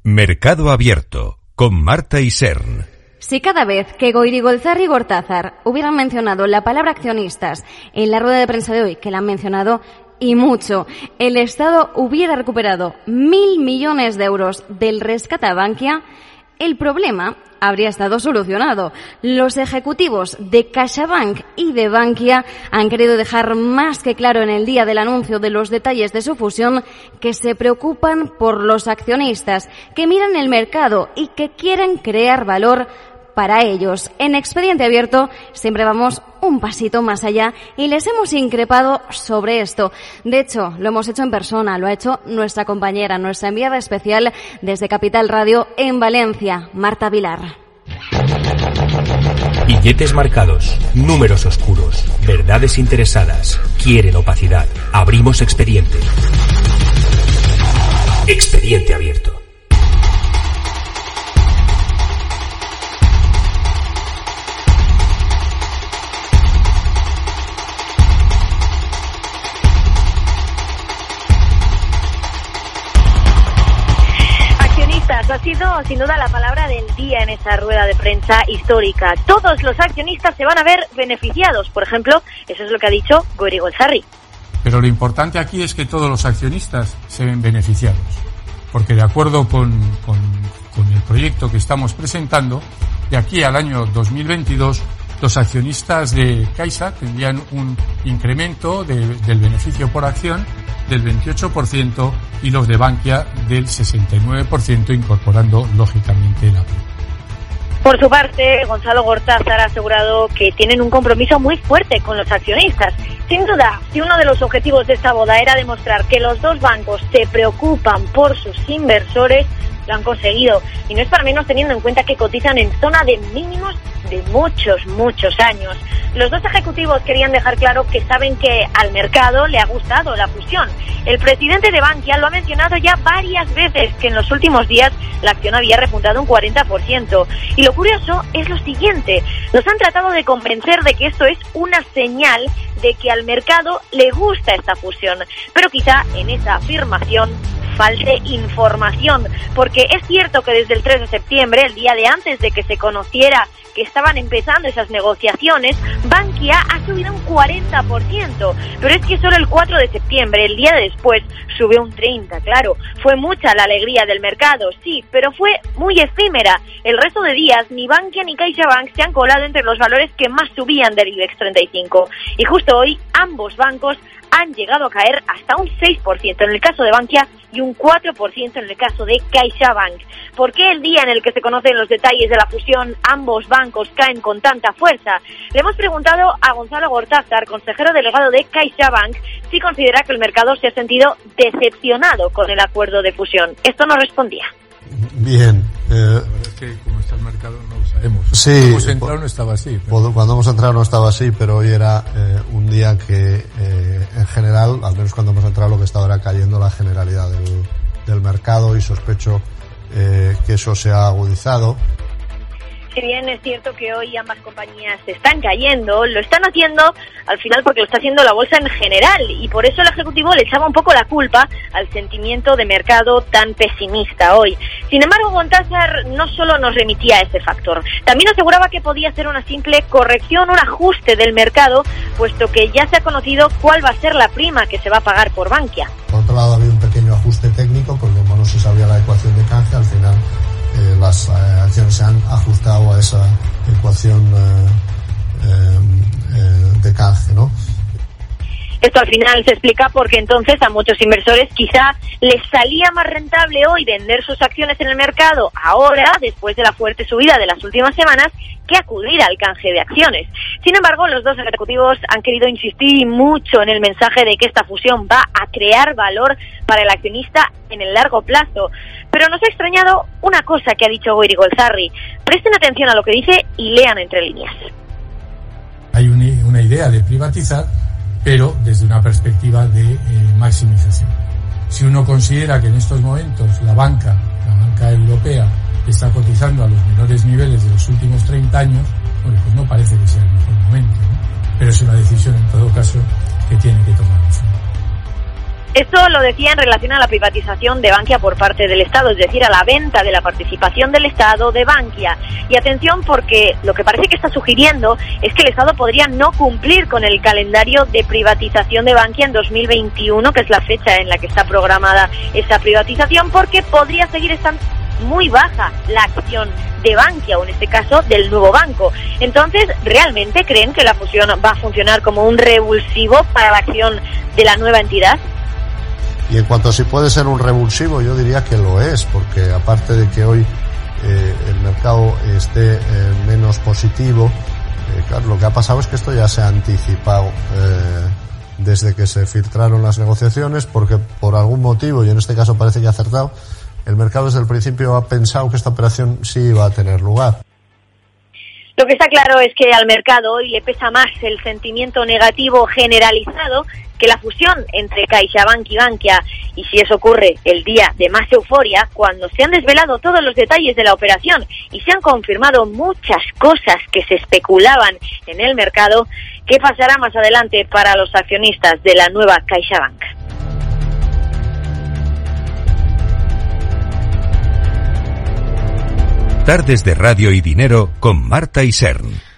Mercado Abierto, con Marta Isern. Si cada vez que Goirigolzarri y Gortázar hubieran mencionado la palabra accionistas en la rueda de prensa de hoy, que la han mencionado y mucho, el Estado hubiera recuperado 1.000 millones de euros del rescate a Bankia, el problema habría estado solucionado. Los ejecutivos de CaixaBank y de Bankia han querido dejar más que claro en el día del anuncio de los detalles de su fusión que se preocupan por los accionistas, que miran el mercado y que quieren crear valor para ellos. En Expediente Abierto siempre vamos un pasito más allá y les hemos increpado sobre esto. De hecho, lo hemos hecho en persona, lo ha hecho nuestra compañera, nuestra enviada especial desde Capital Radio en Valencia, Marta Vilar. Billetes marcados, números oscuros, verdades interesadas, quieren opacidad. Abrimos expediente. Expediente Abierto. Ha sido sin duda la palabra del día en esta rueda de prensa histórica. Todos los accionistas se van a ver beneficiados. Por ejemplo, eso es lo que ha dicho Goirigolzarri. Pero lo importante aquí es que todos los accionistas se ven beneficiados. Porque de acuerdo con el proyecto que estamos presentando, de aquí al año 2022, los accionistas de Caixa tendrían un incremento del beneficio por acción del 28% y los de Bankia del 69%, incorporando lógicamente la prima. Por su parte, Gonzalo Gortázar ha asegurado que tienen un compromiso muy fuerte con los accionistas. Sin duda, si uno de los objetivos de esta boda era demostrar que los dos bancos se preocupan por sus inversores, lo han conseguido. Y no es para menos teniendo en cuenta que cotizan en zona de mínimos de muchos años. Los dos ejecutivos querían dejar claro que saben que al mercado le ha gustado la fusión. El presidente de Bankia lo ha mencionado ya varias veces, que en los últimos días la acción había repuntado un 40%. Y lo curioso es lo siguiente: nos han tratado de convencer de que esto es una señal de que al mercado le gusta esta fusión. Pero quizá en esa afirmación falte información, porque es cierto que desde el 3 de septiembre, el día de antes de que se conociera que estaban empezando esas negociaciones, Bankia ha subido un 40%, pero es que solo el 4 de septiembre, el día de después, subió un 30%, claro. Fue mucha la alegría del mercado, sí, pero fue muy efímera. El resto de días, ni Bankia ni CaixaBank se han colado entre los valores que más subían del IBEX 35. Y justo hoy, ambos bancos han llegado a caer hasta un 6% en el caso de Bankia y un 4% en el caso de CaixaBank. ¿Por qué el día en el que se conocen los detalles de la fusión ambos bancos caen con tanta fuerza? Le hemos preguntado a Gonzalo Gortázar, consejero delegado de CaixaBank, si considera que el mercado se ha sentido decepcionado con el acuerdo de fusión. Esto nos respondía. Bien. La verdad es que como está el mercado no lo sabemos. Sí, cuando hemos entrado no estaba así. Pero... Cuando hemos entrado no estaba así, pero hoy era un día que en general, al menos cuando hemos entrado, lo que estaba era cayendo la generalidad del mercado, y sospecho que eso se ha agudizado. Si bien es cierto que hoy ambas compañías están cayendo, lo están haciendo al final porque lo está haciendo la bolsa en general, y por eso el Ejecutivo le echaba un poco la culpa al sentimiento de mercado tan pesimista hoy. Sin embargo, Gortázar no solo nos remitía a ese factor, también aseguraba que podía ser una simple corrección, un ajuste del mercado, puesto que ya se ha conocido cuál va a ser la prima que se va a pagar por Bankia. Por otro lado, había un pequeño ajuste técnico, porque como no se sabía la ecuación de canje, al final las acciones se han ajustado a esa ecuación de canje, ¿no? Esto al final se explica porque entonces a muchos inversores quizá les salía más rentable hoy vender sus acciones en el mercado ahora, después de la fuerte subida de las últimas semanas, que acudir al canje de acciones. Sin embargo, los dos ejecutivos han querido insistir mucho en el mensaje de que esta fusión va a crear valor para el accionista en el largo plazo. Pero nos ha extrañado una cosa que ha dicho Goirigolzarri. Presten atención a lo que dice y lean entre líneas. Hay una idea de privatizar, pero desde una perspectiva de maximización. Si uno considera que en estos momentos la banca europea está cotizando a los menores niveles de los últimos 30 años, bueno, pues no parece que sea el mejor momento, ¿no? Pero es una decisión en todo caso que tiene que tomar. Esto lo decía en relación a la privatización de Bankia por parte del Estado, es decir, a la venta de la participación del Estado de Bankia. Y atención, porque lo que parece que está sugiriendo es que el Estado podría no cumplir con el calendario de privatización de Bankia en 2021, que es la fecha en la que está programada esa privatización, porque podría seguir estando muy baja la acción de Bankia, o en este caso del nuevo banco. Entonces, ¿realmente creen que la fusión va a funcionar como un revulsivo para la acción de la nueva entidad? Y en cuanto a si puede ser un revulsivo, yo diría que lo es, porque aparte de que hoy el mercado esté menos positivo, claro, lo que ha pasado es que esto ya se ha anticipado desde que se filtraron las negociaciones, porque por algún motivo, y en este caso parece que ha acertado, el mercado desde el principio ha pensado que esta operación sí iba a tener lugar. Lo que está claro es que al mercado hoy le pesa más el sentimiento negativo generalizado que la fusión entre CaixaBank y Bankia. Y si eso ocurre el día de más euforia, cuando se han desvelado todos los detalles de la operación y se han confirmado muchas cosas que se especulaban en el mercado, ¿qué pasará más adelante para los accionistas de la nueva CaixaBank? Tardes de Radio y Dinero con Marta y Sern.